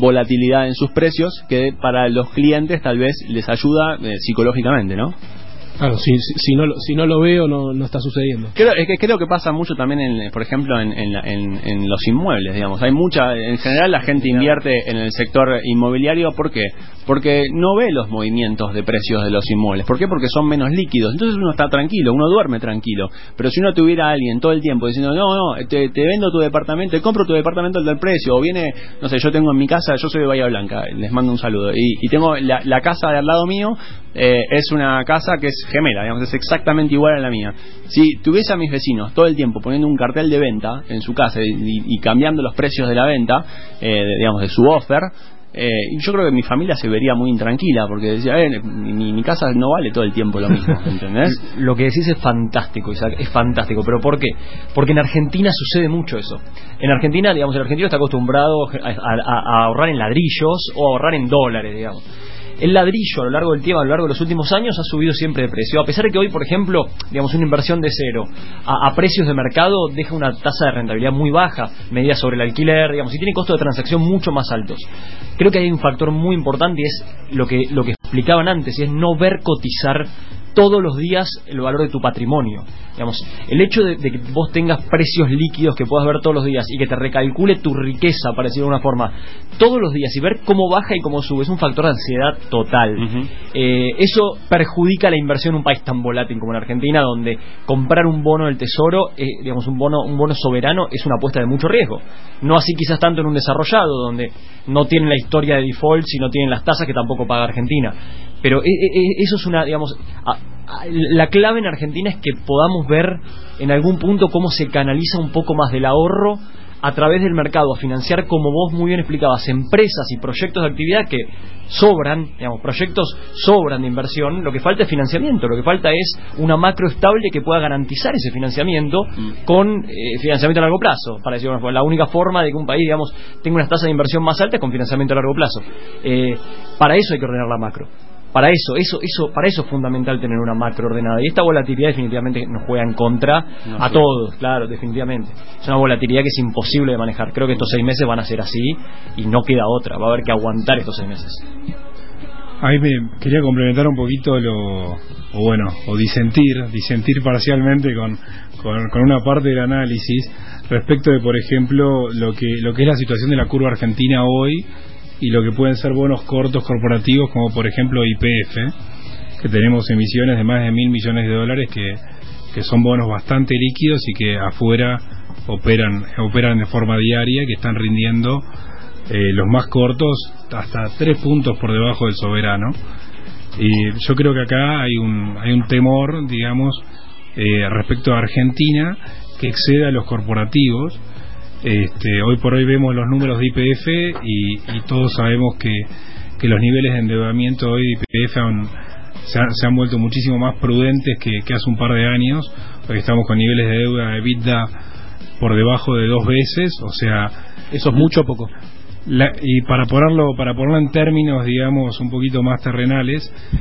volatilidad en sus precios, que para los clientes tal vez les ayuda psicológicamente, ¿no? Claro, si no lo veo, no está sucediendo. Creo que pasa mucho también, por ejemplo, en los inmuebles, digamos. Hay en general la gente invierte en el sector inmobiliario, ¿por qué? Porque no ve los movimientos de precios de los inmuebles. ¿Por qué? Porque son menos líquidos. Entonces uno está tranquilo, uno duerme tranquilo. Pero si uno tuviera a alguien todo el tiempo diciendo, no, te vendo tu departamento, te compro tu departamento al tal precio, o viene, no sé, yo tengo en mi casa, yo soy de Bahía Blanca, les mando un saludo, y tengo la casa de al lado mío, es una casa que es gemela, digamos, es exactamente igual a la mía. Si tuviese a mis vecinos todo el tiempo poniendo un cartel de venta en su casa y cambiando los precios de la venta, digamos, de su offer, yo creo que mi familia se vería muy intranquila, porque decía, mi casa no vale todo el tiempo lo mismo, ¿entendés? Lo que decís es fantástico, Isaac, es fantástico. ¿Pero por qué? Porque en Argentina sucede mucho eso. En Argentina, digamos, el argentino está acostumbrado a ahorrar en ladrillos o a ahorrar en dólares, digamos. El ladrillo a lo largo del tiempo, a lo largo de los últimos años, ha subido siempre de precio. A pesar de que hoy, por ejemplo, digamos, una inversión de cero a precios de mercado deja una tasa de rentabilidad muy baja, medida sobre el alquiler, digamos, y tiene costos de transacción mucho más altos. Creo que hay un factor muy importante, y es lo que explicaban antes, y es no ver cotizar todos los días el valor de tu patrimonio. Digamos, el hecho de que vos tengas precios líquidos que puedas ver todos los días y que te recalcule tu riqueza, para decirlo de alguna forma, todos los días, y ver cómo baja y cómo sube, es un factor de ansiedad total. Eso perjudica la inversión en un país tan volátil como en Argentina, donde comprar un bono del tesoro, digamos, un bono soberano, es una apuesta de mucho riesgo. No así quizás tanto en un desarrollado, donde no tienen la historia de default, sino tienen las tasas que tampoco paga Argentina. Pero eso es una, digamos, la clave en Argentina es que podamos ver en algún punto cómo se canaliza un poco más del ahorro a través del mercado a financiar, como vos muy bien explicabas, empresas y proyectos de actividad que sobran, digamos, proyectos sobran de inversión. Lo que falta es financiamiento, lo que falta es una macro estable que pueda garantizar ese financiamiento con financiamiento a largo plazo, para decirlo, la única forma de que un país, digamos, tenga unas tasas de inversión más altas es con financiamiento a largo plazo. Para eso hay que ordenar la macro. Para eso es fundamental tener una macro ordenada, y esta volatilidad definitivamente nos juega en contra a todos, claro, definitivamente. Es una volatilidad que es imposible de manejar. Creo que estos 6 meses van a ser así y no queda otra, va a haber que aguantar estos 6 meses. Ahí me quería complementar un poquito o disentir parcialmente con una parte del análisis respecto de, por ejemplo, lo que es la situación de la curva argentina hoy y lo que pueden ser bonos cortos corporativos, como por ejemplo YPF, que tenemos emisiones de más de $1.000 millones que son bonos bastante líquidos y que afuera operan de forma diaria, que están rindiendo los más cortos hasta 3 puntos por debajo del soberano. Y yo creo que acá hay un temor, digamos, respecto a Argentina, que exceda a los corporativos. Hoy por hoy vemos los números de YPF y todos sabemos que los niveles de endeudamiento hoy de YPF se han vuelto muchísimo más prudentes que hace un par de años. Hoy estamos con niveles de deuda de EBITDA por debajo de 2 veces, o sea, eso es mucho o poco. Y para ponerlo en términos, digamos, un poquito más terrenales,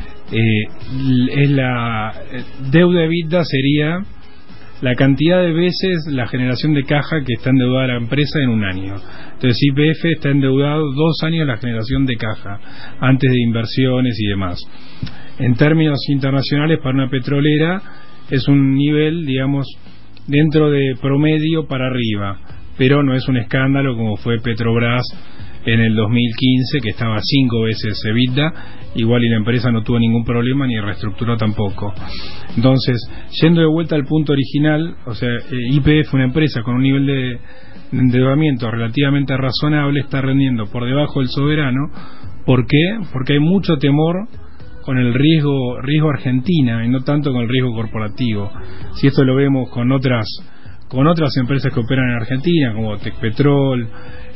es la deuda de EBITDA sería la cantidad de veces la generación de caja que está endeudada la empresa en un año. Entonces YPF está endeudado 2 años la generación de caja antes de inversiones y demás. En términos internacionales, para una petrolera es un nivel, digamos, dentro de promedio para arriba, pero no es un escándalo como fue Petrobras en el 2015, que estaba 5 veces EBITDA, igual y la empresa no tuvo ningún problema ni reestructuró tampoco. Entonces, yendo de vuelta al punto original, o sea, YPF, una empresa con un nivel de endeudamiento relativamente razonable, está rendiendo por debajo del soberano. ¿Por qué? Porque hay mucho temor con el riesgo Argentina y no tanto con el riesgo corporativo. Si esto lo vemos con otras empresas que operan en Argentina, como Tecpetrol,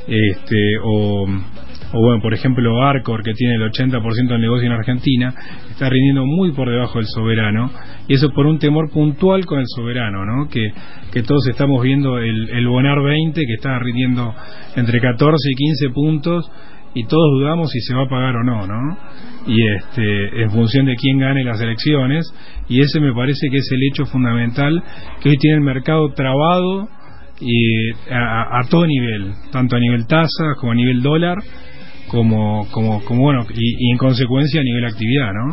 o bueno, por ejemplo Arcor, que tiene el 80% del negocio en Argentina, está rindiendo muy por debajo del soberano, y eso por un temor puntual con el soberano, ¿no? Que todos estamos viendo el Bonar 20, que está rindiendo entre 14 y 15 puntos, y todos dudamos si se va a pagar o no, ¿no? Y en función de quién gane las elecciones, y ese me parece que es el hecho fundamental que hoy tiene el mercado trabado, y a todo nivel, tanto a nivel tasa como a nivel dólar, como bueno, y en consecuencia a nivel actividad, ¿no?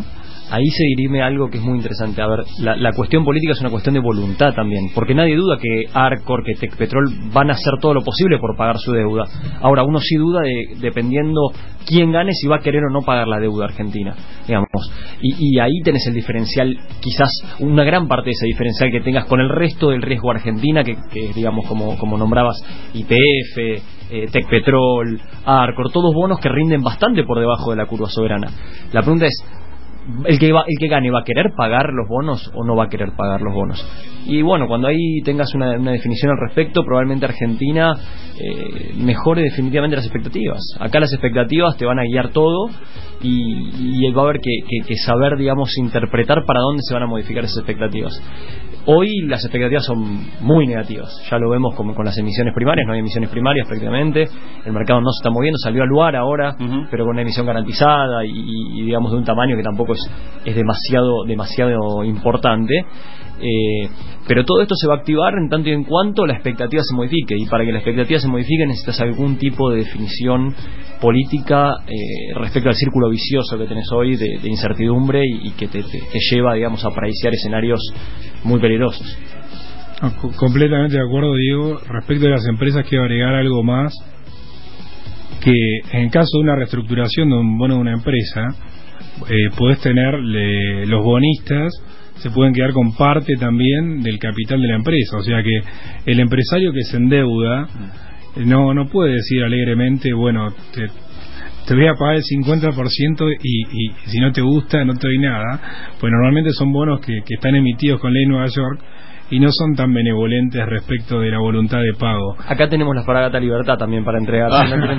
ahí se dirime algo que es muy interesante. A ver, la cuestión política es una cuestión de voluntad también, porque nadie duda que Arcor, que Tecpetrol van a hacer todo lo posible por pagar su deuda. Ahora, uno sí duda dependiendo quién gane, si va a querer o no pagar la deuda argentina, digamos. Y ahí tenés el diferencial, quizás una gran parte de ese diferencial que tengas con el resto del riesgo Argentina, que digamos, como nombrabas, YPF, Tecpetrol, Arcor, todos bonos que rinden bastante por debajo de la curva soberana. La pregunta es, ¿el que gane va a querer pagar los bonos o no va a querer pagar los bonos? Y bueno, cuando ahí tengas una definición al respecto, probablemente Argentina mejore definitivamente las expectativas. Acá las expectativas te van a guiar todo y va a haber que saber, digamos, interpretar para dónde se van a modificar esas expectativas. Hoy las expectativas son muy negativas, ya lo vemos como con las emisiones primarias, no hay emisiones primarias prácticamente, el mercado no se está moviendo, salió al lugar ahora, pero con una emisión garantizada y digamos de un tamaño que tampoco es demasiado importante. Pero todo esto se va a activar en tanto y en cuanto la expectativa se modifique, y para que la expectativa se modifique necesitas algún tipo de definición política respecto al círculo vicioso que tenés hoy de incertidumbre y que te lleva, digamos, a pricear escenarios muy peligrosos. Completamente de acuerdo, Diego. Respecto de las empresas, quiero agregar algo más, que en el caso de una reestructuración de un bono de una empresa, podés tener los bonistas se pueden quedar con parte también del capital de la empresa, o sea que el empresario que se endeuda no puede decir alegremente, bueno, te voy a pagar el 50% y si no te gusta no te doy nada, pues normalmente son bonos que están emitidos con ley Nueva York y no son tan benevolentes respecto de la voluntad de pago. Acá tenemos la fragata Libertad también para entregar.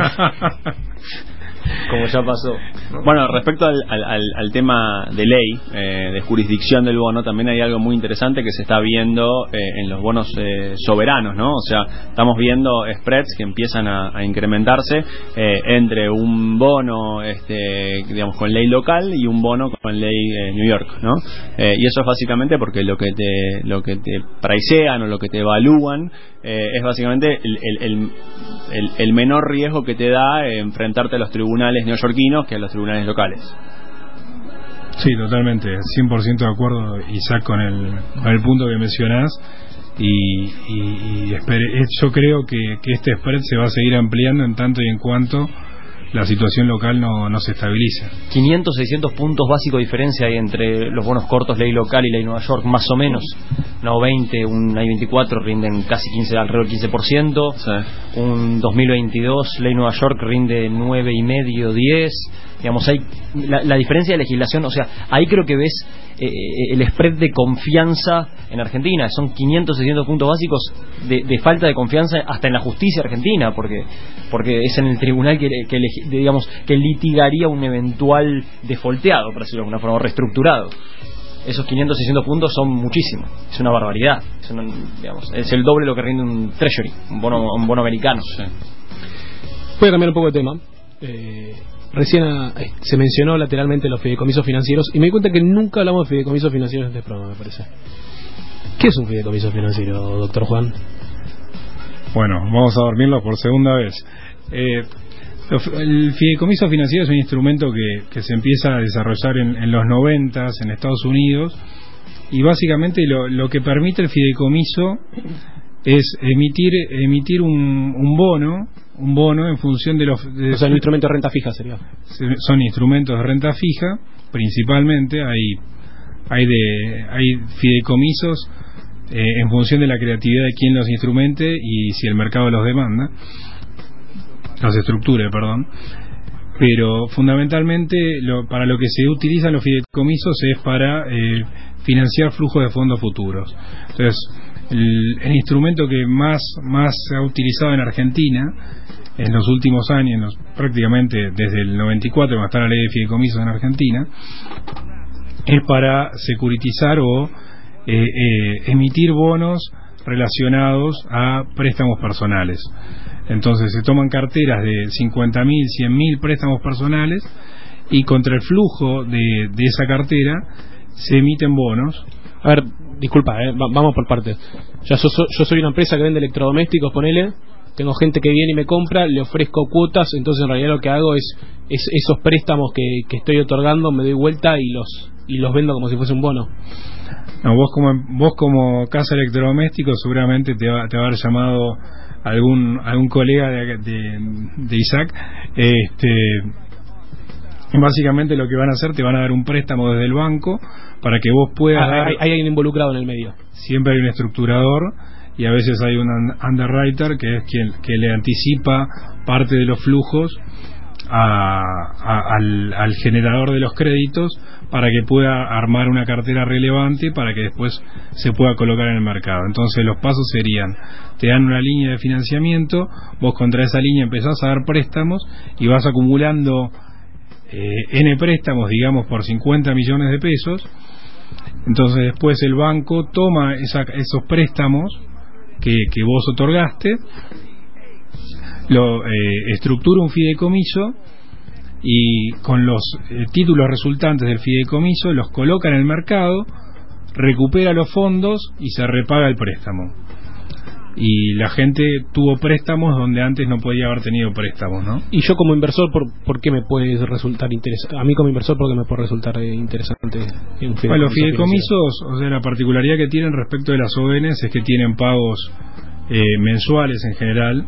Como ya pasó, ¿no? Bueno, respecto al tema de ley, de jurisdicción del bono, también hay algo muy interesante que se está viendo en los bonos soberanos, ¿no? O sea, estamos viendo spreads que empiezan a incrementarse entre un bono, digamos, con ley local y un bono con ley New York, ¿no? Y eso es básicamente porque lo que te pricean o lo que te evalúan es básicamente el menor riesgo que te da enfrentarte a los tribunales neoyorquinos que a los tribunales locales. Sí, totalmente, 100% de acuerdo, Isaac, con el punto que mencionás, y yo creo que este spread se va a seguir ampliando en tanto y en cuanto la situación local no se estabiliza. 500, 600 puntos básicos de diferencia hay entre los bonos cortos ley local y ley Nueva York, más o menos. No 20, un I-24 rinden casi 15, alrededor del 15%. Sí. Un 2022 ley Nueva York rinde 9,5, 10. Digamos, hay la diferencia de legislación, o sea, ahí creo que ves el spread de confianza en Argentina. Son 500, 600 puntos básicos de falta de confianza hasta en la justicia argentina, porque es en el tribunal que litigaría un eventual defolteado, por decirlo de alguna forma, reestructurado. Esos 500, 600 puntos son muchísimos, es una barbaridad, es el doble de lo que rinde un treasury, un bono americano. Sí. Voy a cambiar un poco de tema. Recién se mencionó lateralmente los fideicomisos financieros y me di cuenta que nunca hablamos de fideicomisos financieros en este programa, me parece. ¿Qué es un fideicomiso financiero, doctor Juan? Bueno, vamos a dormirlo por segunda vez. El fideicomiso financiero es un instrumento que se empieza a desarrollar en los 90 en Estados Unidos, y básicamente lo que permite el fideicomiso es emitir un bono en función de o sea, un instrumento de renta fija sería. Son instrumentos de renta fija, principalmente. Hay fideicomisos en función de la creatividad de quien los instrumente y si el mercado los demanda, los estructure, perdón. Pero fundamentalmente para lo que se utilizan los fideicomisos es para financiar flujos de fondos futuros. Entonces, el instrumento que más se ha utilizado en Argentina en los últimos años, prácticamente desde el 94, cuando está la ley de fideicomisos en Argentina, es para securitizar o emitir bonos relacionados a préstamos personales. Entonces se toman carteras de 50.000, 100.000 préstamos personales, y contra el flujo de esa cartera se emiten bonos. A ver, disculpa, vamos por partes. Yo soy una empresa que vende electrodomésticos, ponele, tengo gente que viene y me compra, le ofrezco cuotas, entonces en realidad lo que hago es esos préstamos que estoy otorgando, me doy vuelta y los vendo como si fuese un bono. No, vos como casa electrodoméstico seguramente te va a haber llamado algún colega de Isaac. Básicamente lo que van a hacer, te van a dar un préstamo desde el banco para que vos puedas dar. Hay alguien involucrado en el medio. Siempre hay un estructurador y a veces hay un underwriter que es quien que le anticipa parte de los flujos al generador de los créditos para que pueda armar una cartera relevante para que después se pueda colocar en el mercado. Entonces los pasos serían: te dan una línea de financiamiento, vos contra esa línea empezás a dar préstamos y vas acumulando N préstamos, digamos, por 50 millones de pesos. Entonces después el banco toma esos préstamos que vos otorgaste, lo estructura un fideicomiso y con los títulos resultantes del fideicomiso los coloca en el mercado, recupera los fondos y se repaga el préstamo. Y la gente tuvo préstamos donde antes no podía haber tenido préstamos, ¿no? Y yo como inversor, ¿por qué me puede resultar interesante? A mí como inversor, ¿por qué me puede resultar interesante un fideicomiso? Bueno, los fideicomisos, o sea, la particularidad que tienen respecto de las ONs es que tienen pagos mensuales en general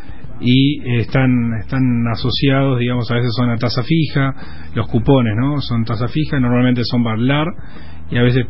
y están asociados, digamos, a veces son a tasa fija, los cupones, ¿no? Son tasa fija, normalmente son Badlar y a veces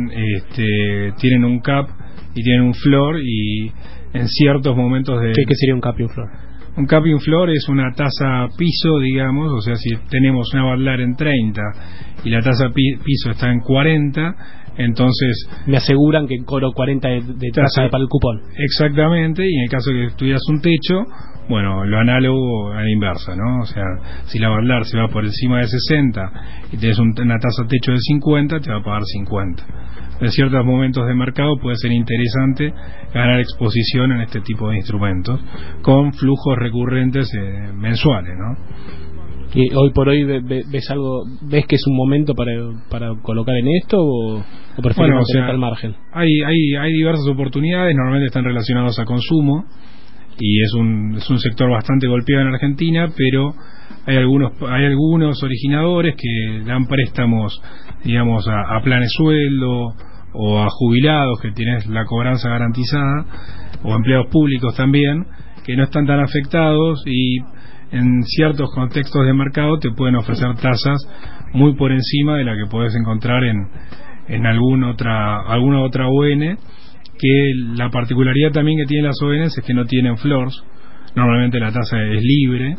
tienen un cap y tienen un floor, y en ciertos momentos de... ¿Qué sería un cap y un floor? Un cap y un floor es una tasa piso, digamos, o sea, si tenemos una Badlar en 30 y la tasa piso está en 40, entonces... Me aseguran que cobro 40 de tasa para el cupón. Exactamente, y en el caso de que tuvieras un techo, bueno, lo análogo a la inversa, ¿no? O sea, si la Badlar se va por encima de 60 y tienes una tasa techo de 50, te va a pagar 50. En ciertos momentos de mercado puede ser interesante ganar exposición en este tipo de instrumentos con flujos recurrentes mensuales, ¿no? ¿Y hoy por hoy ves que es un momento para colocar en esto o prefieres mantener al margen? Hay diversas oportunidades, normalmente están relacionados a consumo y es un sector bastante golpeado en Argentina, pero hay algunos originadores que dan préstamos, digamos, a planes sueldo o a jubilados que tienes la cobranza garantizada, o empleados públicos también, que no están tan afectados y en ciertos contextos de mercado te pueden ofrecer tasas muy por encima de la que puedes encontrar en alguna otra ON, que la particularidad también que tienen las ONs es que no tienen floors, normalmente la tasa es libre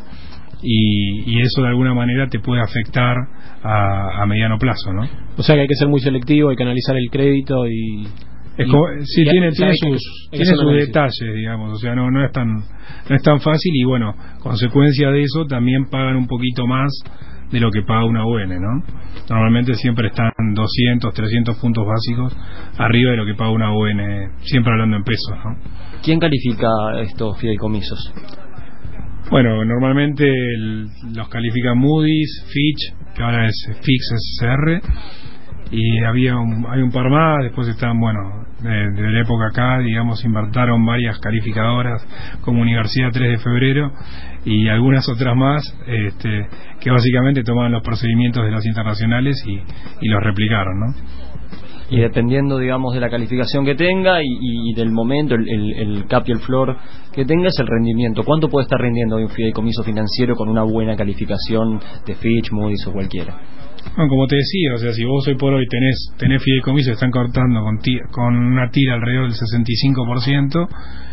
y eso de alguna manera te puede afectar a mediano plazo, ¿no? O sea que hay que ser muy selectivo, hay que analizar el crédito y... Sí, tiene sus detalles, digamos, o sea, no es tan fácil y bueno, consecuencia de eso también pagan un poquito más de lo que paga una ON, ¿no? Normalmente siempre están 200, 300 puntos básicos arriba de lo que paga una ON, siempre hablando en pesos, ¿no? ¿Quién califica estos fideicomisos? Bueno, normalmente los califican Moody's, Fitch, que ahora es Fix SCR, y hay un par más, después están, bueno, de la época acá, digamos, invertaron varias calificadoras como Universidad 3 de Febrero y algunas otras más, que básicamente tomaban los procedimientos de los internacionales y los replicaron, ¿no? Y dependiendo, digamos, de la calificación que tenga y del momento, el cap y el floor que tenga, es el rendimiento. ¿Cuánto puede estar rindiendo un fideicomiso financiero con una buena calificación de Fitch, Moody's o cualquiera? Bueno, como te decía, o sea, si vos hoy por hoy tenés fideicomisos que están cortando con una tira alrededor del 65%,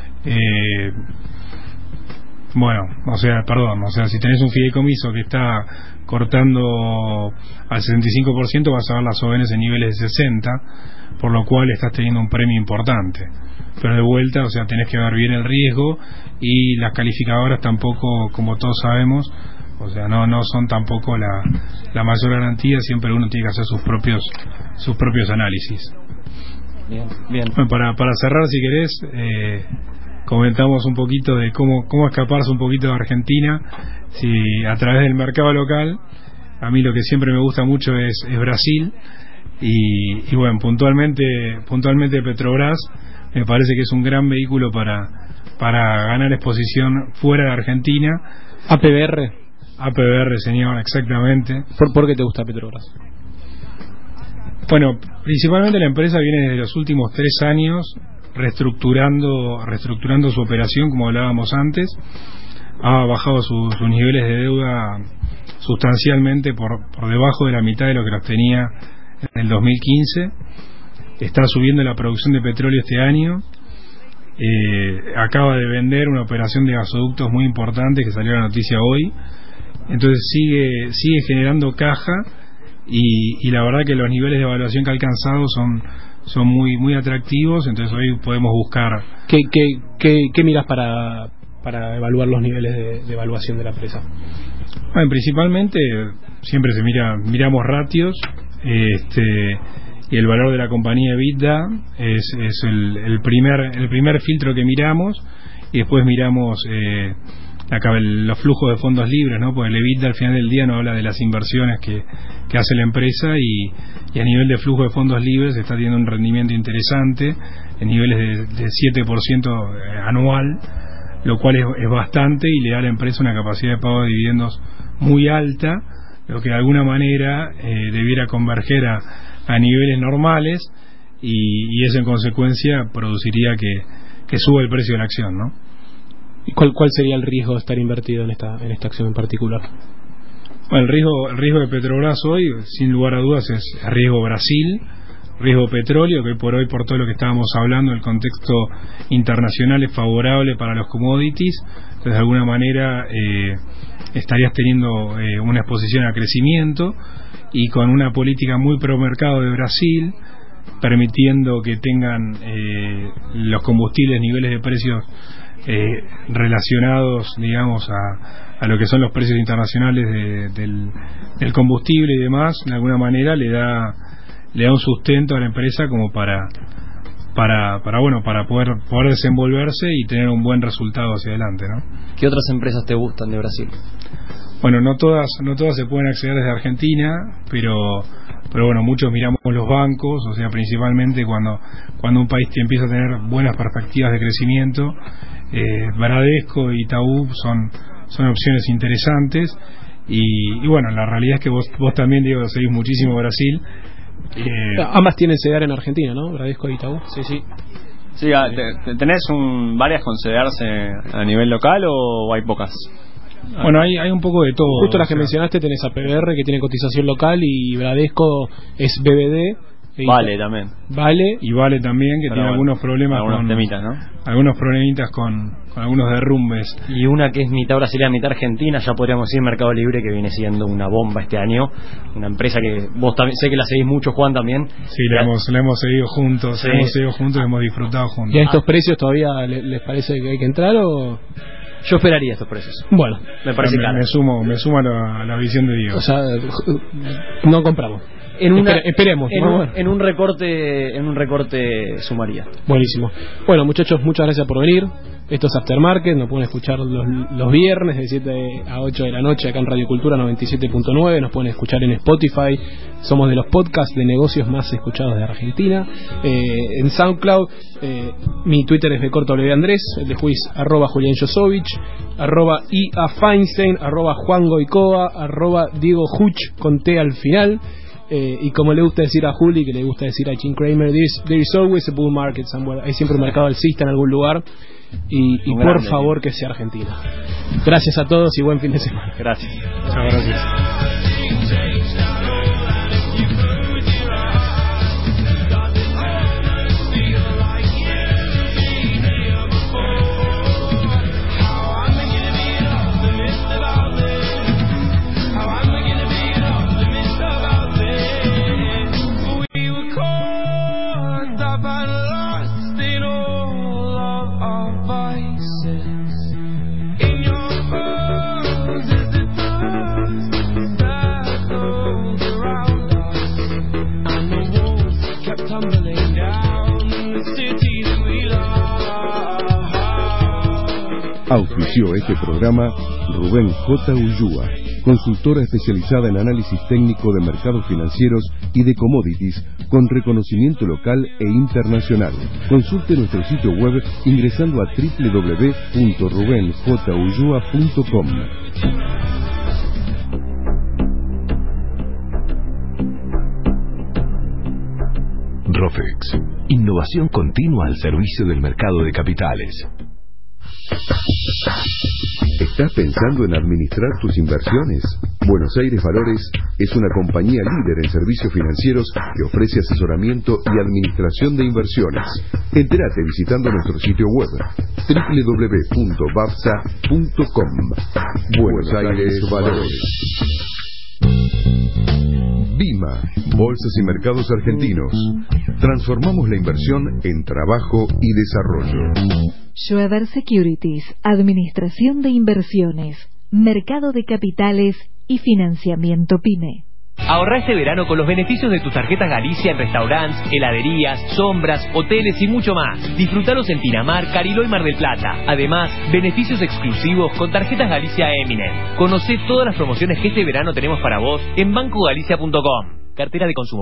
si tenés un fideicomiso que está cortando al 65%, vas a ver las ONs en niveles de 60, por lo cual estás teniendo un premio importante. Pero de vuelta, o sea, tenés que ver bien el riesgo y las calificadoras tampoco, como todos sabemos, o sea, no son tampoco la mayor garantía, siempre uno tiene que hacer sus propios análisis. Bien. Bueno, para cerrar, si querés, comentamos un poquito de cómo escaparse un poquito de Argentina, si a través del mercado local. A mí lo que siempre me gusta mucho es Brasil y bueno, puntualmente Petrobras, me parece que es un gran vehículo para ganar exposición fuera de Argentina. APBR, señor, exactamente. ¿Por qué te gusta Petrobras? Bueno, principalmente la empresa viene desde los últimos 3 años reestructurando su operación, como hablábamos antes. Ha bajado sus niveles de deuda sustancialmente por debajo de la mitad de lo que los tenía en el 2015. Está subiendo la producción de petróleo este año. Acaba de vender una operación de gasoductos muy importante que salió la noticia hoy. Entonces sigue generando caja y la verdad que los niveles de evaluación que ha alcanzado son muy muy atractivos. Entonces hoy podemos buscar. ¿Qué miras para evaluar los niveles de evaluación de la empresa? Bueno, principalmente siempre miramos ratios, y el valor de la compañía EBITDA es el primer filtro que miramos, y después miramos los flujos de fondos libres, ¿no? Porque el EBITDA al final del día no habla de las inversiones que hace la empresa, y a nivel de flujo de fondos libres está teniendo un rendimiento interesante en niveles de 7% anual, lo cual es bastante y le da a la empresa una capacidad de pago de dividendos muy alta, lo que de alguna manera debiera converger a niveles normales, y eso en consecuencia produciría que suba el precio de la acción, ¿no? ¿Y cuál sería el riesgo de estar invertido en esta acción en particular? Bueno, el riesgo de Petrobras hoy, sin lugar a dudas, es riesgo Brasil, riesgo petróleo, que hoy por hoy, por todo lo que estábamos hablando, el contexto internacional es favorable para los commodities. Entonces de alguna manera estarías teniendo una exposición a crecimiento, y con una política muy pro mercado de Brasil, permitiendo que tengan los combustibles niveles de precios relacionados, digamos, a lo que son los precios internacionales del combustible y demás. De alguna manera le da un sustento a la empresa como para poder desenvolverse y tener un buen resultado hacia adelante, ¿no? ¿Qué otras empresas te gustan de Brasil? Bueno, no todas se pueden acceder desde Argentina, pero bueno, muchos miramos los bancos, o sea, principalmente cuando un país empieza a tener buenas perspectivas de crecimiento, Bradesco y Itaú son opciones interesantes, y bueno, la realidad es que vos también, Diego, seguís muchísimo Brasil. Ambas tienen sede en Argentina, ¿no? Bradesco y Itaú. Sí, ¿tenés varias con sederse a nivel local o hay pocas? Bueno, hay un poco de todo. Justo las que mencionaste, tenés a PBR, que tiene cotización local, y Bradesco es BBD. Vale también. Vale también, que tiene algunos problemas, algunos temitas, ¿no? Algunos problemitas con algunos derrumbes. Y una que es mitad brasileña, mitad argentina, ya podríamos decir Mercado Libre, que viene siendo una bomba este año. Una empresa que vos también, sé que la seguís mucho, Juan, también. Sí, la hemos seguido juntos, sí. Hemos disfrutado juntos. ¿Y a estos precios todavía les parece que hay que entrar o...? Yo esperaría estos precios. Bueno, me parece claro. Me sumo a la visión de Diego. O sea, no compramos. Esperemos. En un recorte sumaría. Buenísimo. Bueno, muchachos, muchas gracias por venir. Esto es Aftermarket, nos pueden escuchar los viernes de 7 a 8 de la noche acá en Radio Cultura 97.9. Nos pueden escuchar en Spotify. Somos de los podcasts de negocios más escuchados de Argentina. En SoundCloud, mi Twitter es @Andrés, el de Juiz @Julián Josovich, @IA Feinstein, @Juan Goicoa, @Diego Huch con T al final. Y como le gusta decir a Juli, que le gusta decir a Jim Cramer, there is always a bull market somewhere. Hay siempre un mercado alcista en algún lugar, y por favor que sea Argentina. Gracias a todos y buen fin de semana. Gracias. Muchas gracias. Auspició este programa Rubén J. Ullúa. consultora especializada en análisis técnico de mercados financieros y de commodities con reconocimiento local e internacional. Consulte nuestro sitio web ingresando a www.rubenjulloa.com. Rofex, innovación continua al servicio del mercado de capitales. ¿Estás pensando en administrar tus inversiones? Buenos Aires Valores es una compañía líder en servicios financieros que ofrece asesoramiento y administración de inversiones. Entérate visitando nuestro sitio web www.babsa.com. Buenos Aires Valores. Bima, Bolsas y Mercados Argentinos. Transformamos la inversión en trabajo y desarrollo. Schroeder Securities, Administración de Inversiones, Mercado de Capitales y Financiamiento PYME. Ahorra este verano con los beneficios de tus tarjetas Galicia en restaurantes, heladerías, sombras, hoteles y mucho más. Disfrutalos en Pinamar, Cariló y Mar del Plata. Además, beneficios exclusivos con tarjetas Galicia Eminent. Conocé todas las promociones que este verano tenemos para vos en bancogalicia.com. Cartera de consumo.